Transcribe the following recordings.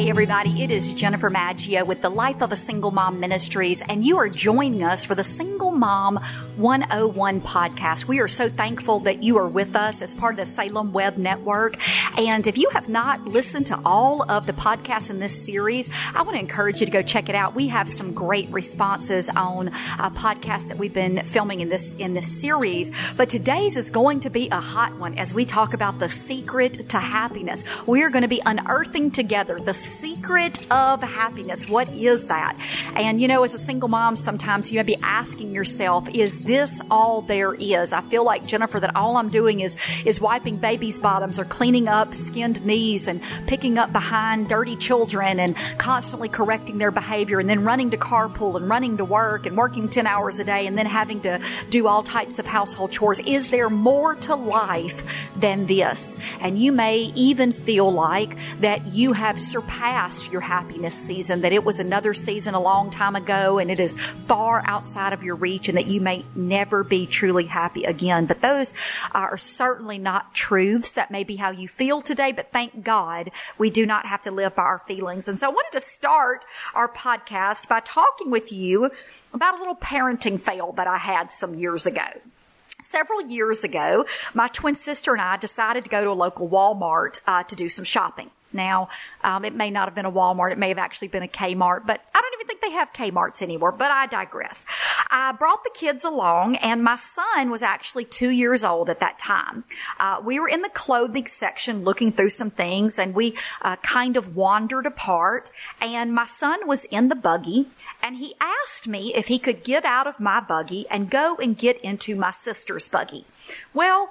Hey everybody, it is Jennifer Maggio with the Life of a Single Mom Ministries, and you are joining us for the Single Mom 101 podcast. We are so thankful that you are with us as part of the Salem Web Network. And if you have not listened to all of the podcasts in this series, I want to encourage you to go check it out. We have some great responses on a podcast that we've been filming in this series. But today's is going to be a hot one as we talk about the secret to happiness. We are going to be unearthing together the secret of happiness. What is that? And you know, as a single mom, sometimes you may be asking yourself, is this all there is? I feel like, Jennifer, that all I'm doing is wiping babies' bottoms or cleaning up skinned knees and picking up behind dirty children and constantly correcting their behavior and then running to carpool and running to work and working 10 hours a day and then having to do all types of household chores. Is there more to life than this? And you may even feel like that you have surpassed your happiness season, that it was another season a long time ago and it is far outside of your reach and that you may never be truly happy again. But those are certainly not truths. That may be how you feel today, but thank God we do not have to live by our feelings. And so I wanted to start our podcast by talking with you about a little parenting fail that I had some years ago. Several years ago, my twin sister and I decided to go to a local Walmart to do some shopping. Now, it may not have been a Walmart. It may have actually been a Kmart, but I don't even think they have Kmarts anymore, but I digress. I brought the kids along, and my son was actually 2 years old at that time. We were in the clothing section looking through some things, and we kind of wandered apart, and my son was in the buggy, and he asked me if he could get out of my buggy and go and get into my sister's buggy. Well,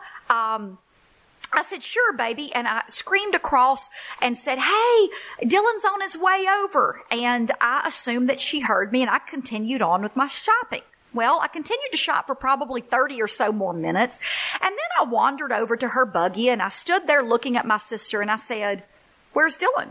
I said, sure, baby. And I screamed across and said, hey, Dylan's on his way over. And I assumed that she heard me and I continued on with my shopping. Well, I continued to shop for probably 30 or so more minutes. And then I wandered over to her buggy and I stood there looking at my sister and I said, where's Dylan?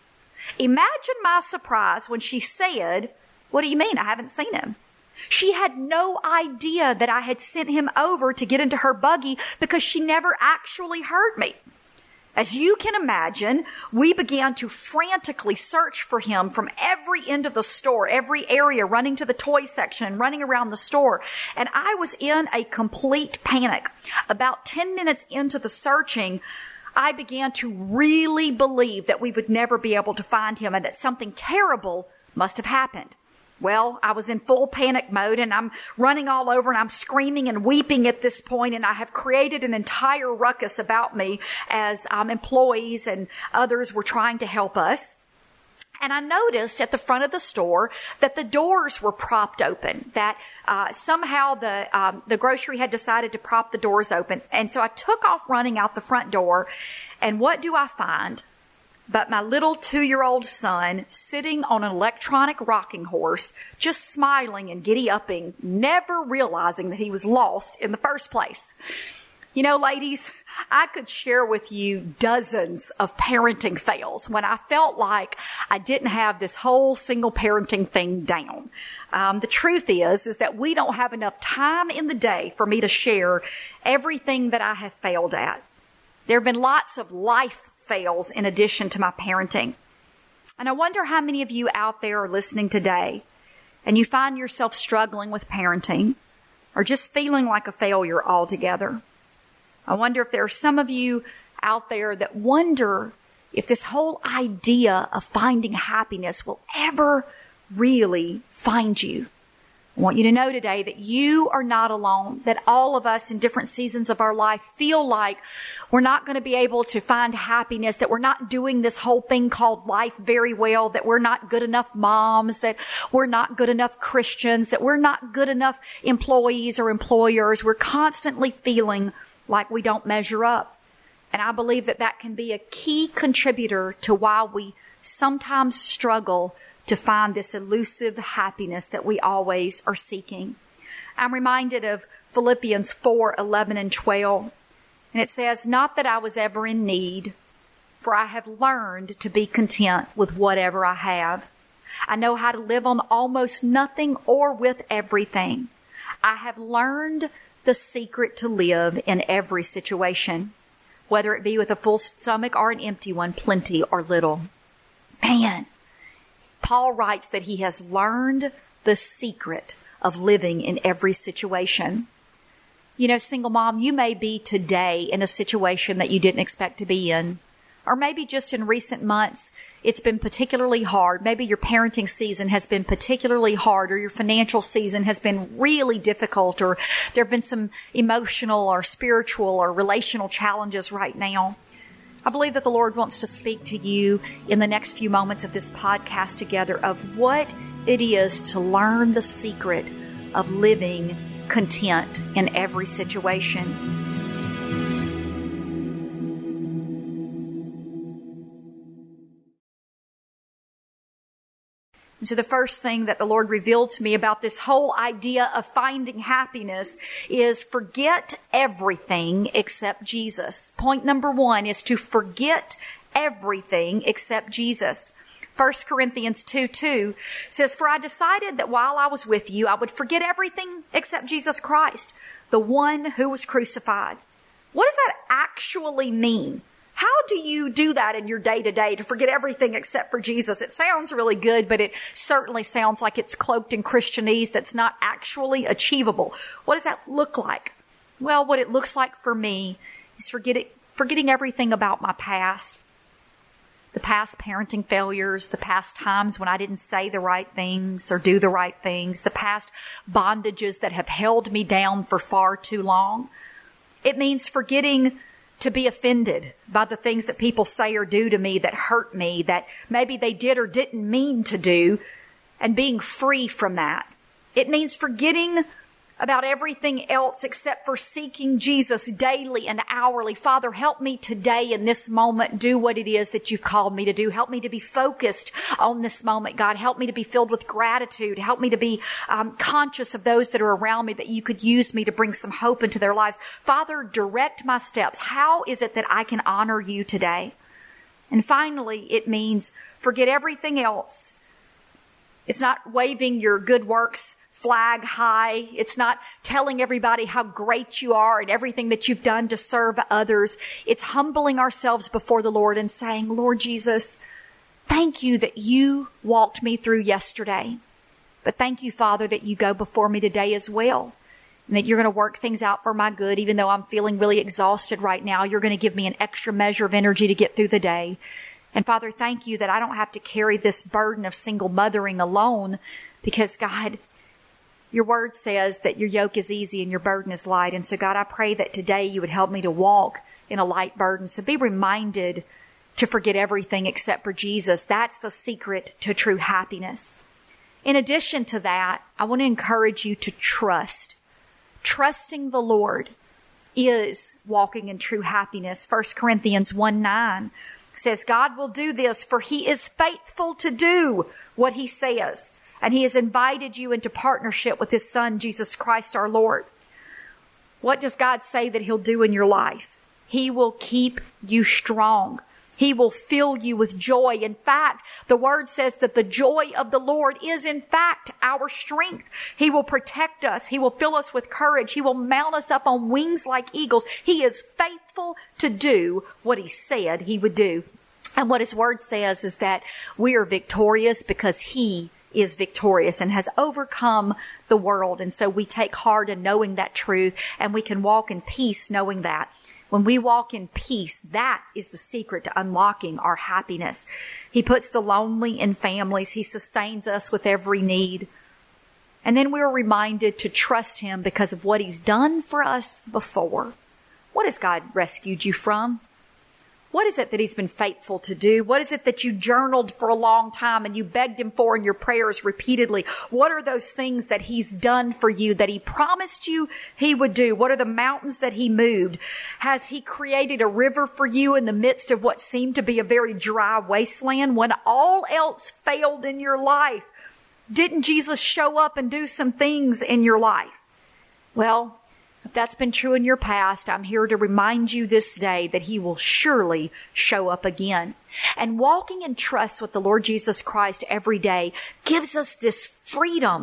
Imagine my surprise when she said, what do you mean? I haven't seen him. She had no idea that I had sent him over to get into her buggy because she never actually heard me. As you can imagine, we began to frantically search for him from every end of the store, every area, running to the toy section and running around the store. And I was in a complete panic. About 10 minutes into the searching, I began to really believe that we would never be able to find him and that something terrible must have happened. Well, I was in full panic mode and I'm running all over and I'm screaming and weeping at this point, and I have created an entire ruckus about me as employees and others were trying to help us. And I noticed at the front of the store that the doors were propped open, that somehow the grocery had decided to prop the doors open. And so I took off running out the front door, and what do I find? But my little 2-year-old son sitting on an electronic rocking horse, just smiling and giddy-upping, never realizing that he was lost in the first place. You know, ladies, I could share with you dozens of parenting fails when I felt like I didn't have this whole single parenting thing down. The truth is that we don't have enough time in the day for me to share everything that I have failed at. There have been lots of life fails in addition to my parenting. And I wonder how many of you out there are listening today and you find yourself struggling with parenting or just feeling like a failure altogether. I wonder if there are some of you out there that wonder if this whole idea of finding happiness will ever really find you. I want you to know today that you are not alone, that all of us in different seasons of our life feel like we're not going to be able to find happiness, that we're not doing this whole thing called life very well, that we're not good enough moms, that we're not good enough Christians, that we're not good enough employees or employers. We're constantly feeling like we don't measure up. And I believe that that can be a key contributor to why we sometimes struggle to find this elusive happiness that we always are seeking. I'm reminded of Philippians 4:11 and 12. And it says, not that I was ever in need, for I have learned to be content with whatever I have. I know how to live on almost nothing or with everything. I have learned the secret to live in every situation, whether it be with a full stomach or an empty one, plenty or little. Man, Paul writes that he has learned the secret of living in every situation. You know, single mom, you may be today in a situation that you didn't expect to be in. Or maybe just in recent months, it's been particularly hard. Maybe your parenting season has been particularly hard, or your financial season has been really difficult, or there have been some emotional or spiritual or relational challenges right now. I believe that the Lord wants to speak to you in the next few moments of this podcast together of what it is to learn the secret of living content in every situation. And so the first thing that the Lord revealed to me about this whole idea of finding happiness is forget everything except Jesus. Point number 1 is to forget everything except Jesus. 1 Corinthians 2:2 says, "For I decided that while I was with you, I would forget everything except Jesus Christ, the one who was crucified." What does that actually mean? How do you do that in your day-to-day, to forget everything except for Jesus? It sounds really good, but it certainly sounds like it's cloaked in Christianese that's not actually achievable. What does that look like? Well, what it looks like for me is forgetting everything about my past. The past parenting failures, the past times when I didn't say the right things or do the right things, the past bondages that have held me down for far too long. It means forgetting to be offended by the things that people say or do to me that hurt me, that maybe they did or didn't mean to do, and being free from that. It means forgetting about everything else except for seeking Jesus daily and hourly. Father, help me today in this moment do what it is that you've called me to do. Help me to be focused on this moment, God. Help me to be filled with gratitude. Help me to be conscious of those that are around me, that you could use me to bring some hope into their lives. Father, direct my steps. How is it that I can honor you today? And finally, it means forget everything else. It's not waving your good works flag high. It's not telling everybody how great you are and everything that you've done to serve others. It's humbling ourselves before the Lord and saying, Lord Jesus, thank you that you walked me through yesterday. But thank you, Father, that you go before me today as well. And that you're going to work things out for my good. Even though I'm feeling really exhausted right now, you're going to give me an extra measure of energy to get through the day. And Father, thank you that I don't have to carry this burden of single mothering alone, because God, your word says that your yoke is easy and your burden is light. And so God, I pray that today you would help me to walk in a light burden. So be reminded to forget everything except for Jesus. That's the secret to true happiness. In addition to that, I want to encourage you to trust. Trusting the Lord is walking in true happiness. 1 Corinthians 1:9 says, God will do this, for he is faithful to do what he says. And he has invited you into partnership with his Son, Jesus Christ our Lord. What does God say that he'll do in your life? He will keep you strong. He will fill you with joy. In fact, the word says that the joy of the Lord is in fact our strength. He will protect us. He will fill us with courage. He will mount us up on wings like eagles. He is faithful to do what he said he would do. And what his word says is that we are victorious because he is victorious and has overcome the world. And so we take heart in knowing that truth, and we can walk in peace knowing that. When we walk in peace, that is the secret to unlocking our happiness. He puts the lonely in families. He sustains us with every need. And then we are reminded to trust him because of what he's done for us before. What has God rescued you from? What is it that he's been faithful to do? What is it that you journaled for a long time and you begged him for in your prayers repeatedly? What are those things that he's done for you that he promised you he would do? What are the mountains that he moved? Has he created a river for you in the midst of what seemed to be a very dry wasteland when all else failed in your life? Didn't Jesus show up and do some things in your life? Well, if that's been true in your past, I'm here to remind you this day that he will surely show up again. And walking in trust with the Lord Jesus Christ every day gives us this freedom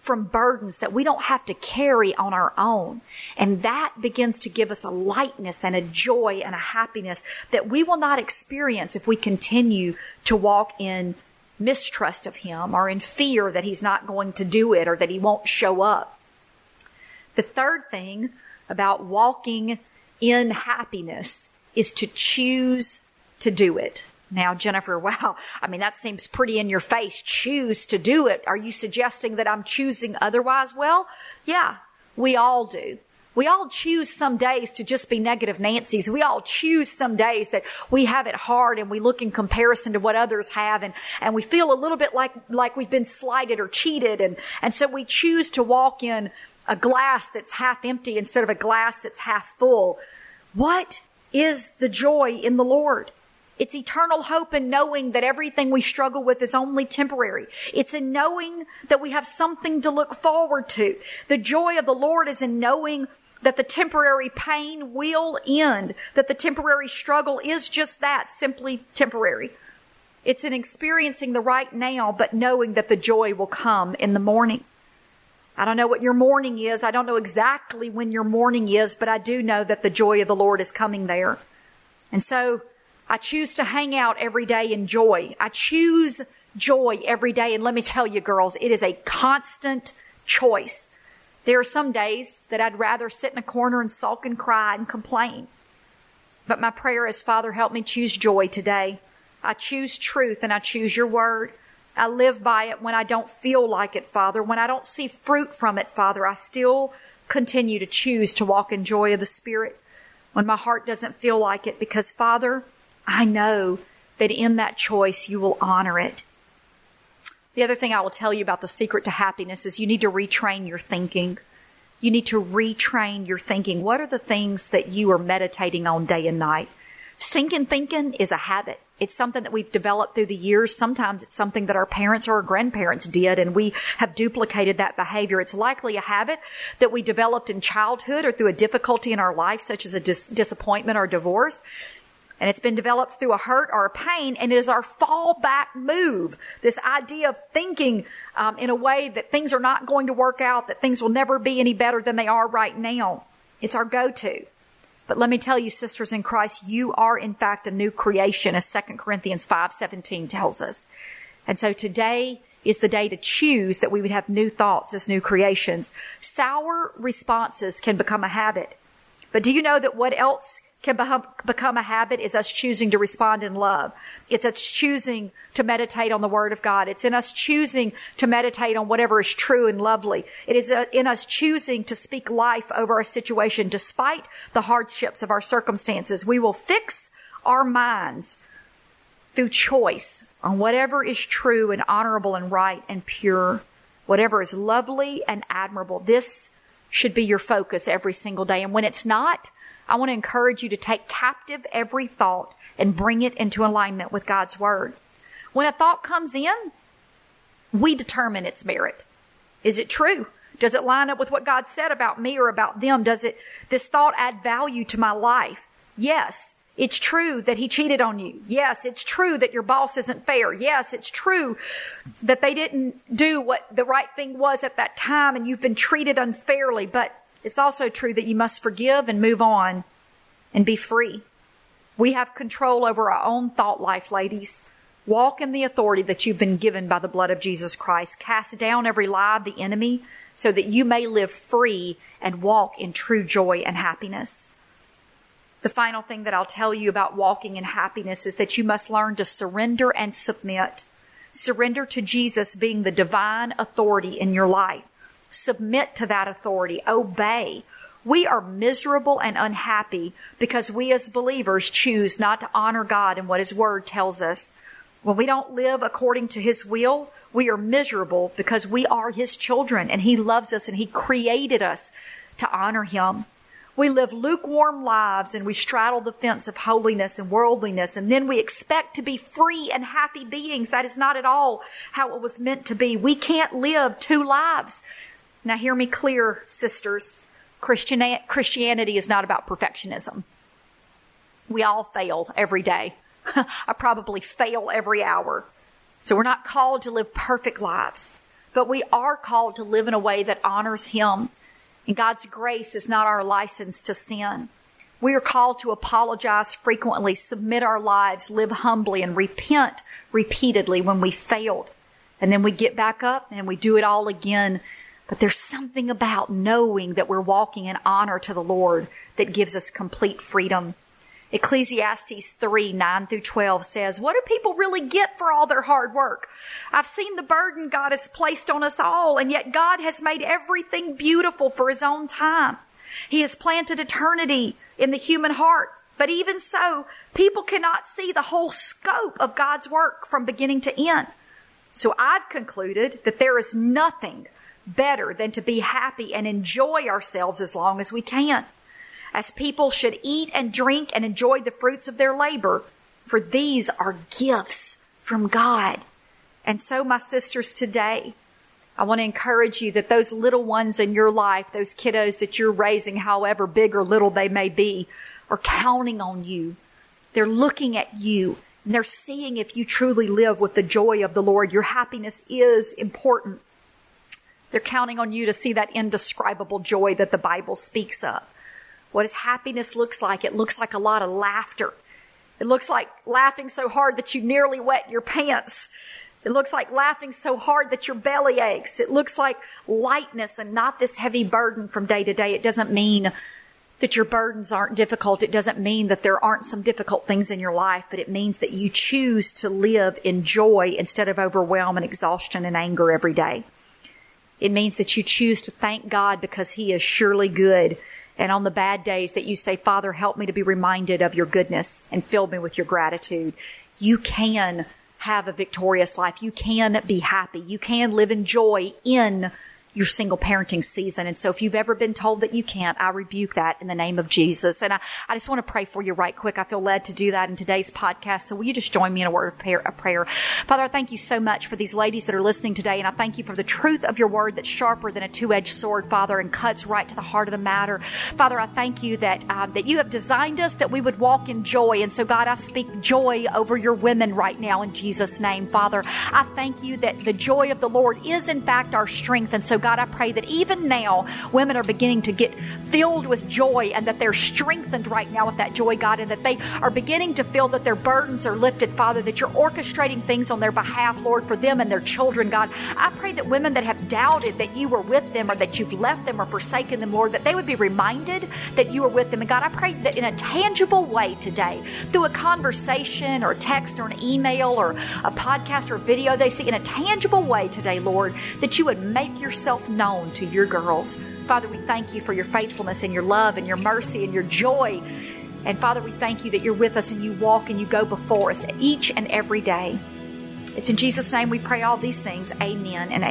from burdens that we don't have to carry on our own. And that begins to give us a lightness and a joy and a happiness that we will not experience if we continue to walk in mistrust of Him or in fear that He's not going to do it or that He won't show up. The third thing about walking in happiness is to choose to do it. Now, Jennifer, wow, that seems pretty in your face. Choose to do it. Are you suggesting that I'm choosing otherwise? Well, yeah, we all do. We all choose some days to just be negative Nancy's. We all choose some days that we have it hard and we look in comparison to what others have and we feel a little bit like we've been slighted or cheated. And so we choose to walk in a glass that's half empty instead of a glass that's half full. What is the joy in the Lord? It's eternal hope in knowing that everything we struggle with is only temporary. It's in knowing that we have something to look forward to. The joy of the Lord is in knowing that the temporary pain will end, that the temporary struggle is just that, simply temporary. It's in experiencing the right now, but knowing that the joy will come in the morning. I don't know what your morning is. I don't know exactly when your morning is, but I do know that the joy of the Lord is coming there. And so I choose to hang out every day in joy. I choose joy every day. And let me tell you, girls, it is a constant choice. There are some days that I'd rather sit in a corner and sulk and cry and complain. But my prayer is, Father, help me choose joy today. I choose truth and I choose your word. I live by it when I don't feel like it, Father. When I don't see fruit from it, Father, I still continue to choose to walk in joy of the Spirit when my heart doesn't feel like it, because, Father, I know that in that choice you will honor it. The other thing I will tell you about the secret to happiness is you need to retrain your thinking. You need to retrain your thinking. What are the things that you are meditating on day and night? Stinking thinking is a habit. It's something that we've developed through the years. Sometimes it's something that our parents or our grandparents did, and we have duplicated that behavior. It's likely a habit that we developed in childhood or through a difficulty in our life, such as a disappointment or divorce. And it's been developed through a hurt or a pain, and it is our fallback move. This idea of thinking in a way that things are not going to work out, that things will never be any better than they are right now. It's our go-to. But let me tell you, sisters in Christ, you are in fact a new creation, as 2 Corinthians 5:17 tells us. And so today is the day to choose that we would have new thoughts as new creations. Sour responses can become a habit. But do you know that what else can become a habit is us choosing to respond in love. It's us choosing to meditate on the Word of God. It's in us choosing to meditate on whatever is true and lovely. It is in us choosing to speak life over our situation despite the hardships of our circumstances. We will fix our minds through choice on whatever is true and honorable and right and pure, whatever is lovely and admirable. This should be your focus every single day. And when it's not, I want to encourage you to take captive every thought and bring it into alignment with God's Word. When a thought comes in, we determine its merit. Is it true? Does it line up with what God said about me or about them? Does this thought add value to my life? Yes, it's true that he cheated on you. Yes, it's true that your boss isn't fair. Yes, it's true that they didn't do what the right thing was at that time and you've been treated unfairly. But it's also true that you must forgive and move on and be free. We have control over our own thought life, ladies. Walk in the authority that you've been given by the blood of Jesus Christ. Cast down every lie of the enemy so that you may live free and walk in true joy and happiness. The final thing that I'll tell you about walking in happiness is that you must learn to surrender and submit. Surrender to Jesus being the divine authority in your life. Submit to that authority. Obey. We are miserable and unhappy because we as believers choose not to honor God and what His Word tells us. When we don't live according to His will, we are miserable because we are His children and He loves us and He created us to honor Him. We live lukewarm lives and we straddle the fence of holiness and worldliness, and then we expect to be free and happy beings. That is not at all how it was meant to be. We can't live two lives. Now hear me clear, sisters. Christianity is not about perfectionism. We all fail every day. I probably fail every hour. So we're not called to live perfect lives. but we are called to live in a way that honors Him. And God's grace is not our license to sin. We are called to apologize frequently, submit our lives, live humbly, and repent repeatedly when we failed. And then we get back up and we do it all again. But there's something about knowing that we're walking in honor to the Lord that gives us complete freedom. Ecclesiastes 3:9-12 says, what do people really get for all their hard work? I've seen the burden God has placed on us all, and yet God has made everything beautiful for His own time. He has planted eternity in the human heart. But even so, people cannot see the whole scope of God's work from beginning to end. So I've concluded that there is nothing better than to be happy and enjoy ourselves as long as we can. As people should eat and drink and enjoy the fruits of their labor, for these are gifts from God. And so, my sisters, today, I want to encourage you that those little ones in your life, those kiddos that you're raising, however big or little they may be, are counting on you. They're looking at you, and they're seeing if you truly live with the joy of the Lord. Your happiness is important. They're counting on you to see that indescribable joy that the Bible speaks of. What does happiness looks like? It looks like a lot of laughter. It looks like laughing so hard that you nearly wet your pants. It looks like laughing so hard that your belly aches. It looks like lightness and not this heavy burden from day to day. It doesn't mean that your burdens aren't difficult. It doesn't mean that there aren't some difficult things in your life, but it means that you choose to live in joy instead of overwhelm and exhaustion and anger every day. It means that you choose to thank God because He is surely good. And on the bad days that you say, Father, help me to be reminded of your goodness and fill me with your gratitude. You can have a victorious life. You can be happy. You can live in joy in your single parenting season. And so if you've ever been told that you can't, I rebuke that in the name of Jesus. And I just want to pray for you right quick. I feel led to do that in today's podcast. So will you just join me in a word of prayer? Father, I thank you so much for these ladies that are listening today. And I thank you for the truth of your word that's sharper than a two-edged sword, Father, and cuts right to the heart of the matter. Father, I thank you that you have designed us that we would walk in joy. And so God, I speak joy over your women right now in Jesus' name. Father, I thank you that the joy of the Lord is in fact our strength. And so God, I pray that even now women are beginning to get filled with joy and that they're strengthened right now with that joy, God, and that they are beginning to feel that their burdens are lifted, Father, that you're orchestrating things on their behalf, Lord, for them and their children, God. I pray that women that have doubted that you were with them or that you've left them or forsaken them, Lord, that they would be reminded that you are with them. And God, I pray that in a tangible way today, through a conversation or a text or an email or a podcast or a video they see, in a tangible way today, Lord, that you would make yourself known to your girls. Father, we thank you for your faithfulness and your love and your mercy and your joy. And Father, we thank you that you're with us and you walk and you go before us each and every day. It's in Jesus' name we pray all these things. Amen and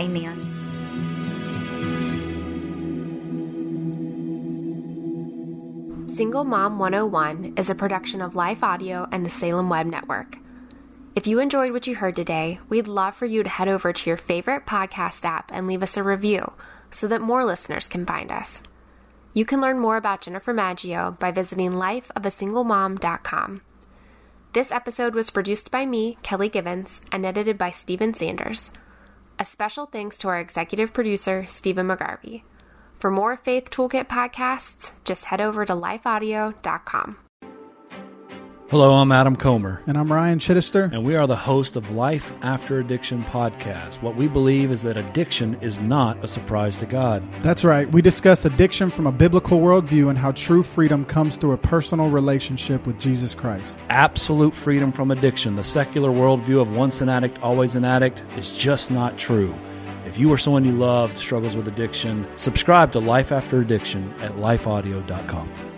amen. Single Mom 101 is a production of Life Audio and the Salem Web Network. If you enjoyed what you heard today, we'd love for you to head over to your favorite podcast app and leave us a review so that more listeners can find us. You can learn more about Jennifer Maggio by visiting lifeofasinglemom.com. This episode was produced by me, Kelly Givens, and edited by Stephen Sanders. A special thanks to our executive producer, Stephen McGarvey. For more Faith Toolkit podcasts, just head over to lifeaudio.com. Hello, I'm Adam Comer. And I'm Ryan Chittister. And we are the host of Life After Addiction podcast. What we believe is that addiction is not a surprise to God. That's right. We discuss addiction from a biblical worldview and how true freedom comes through a personal relationship with Jesus Christ. Absolute freedom from addiction. The secular worldview of once an addict, always an addict is just not true. If you or someone you loved struggles with addiction, subscribe to Life After Addiction at lifeaudio.com.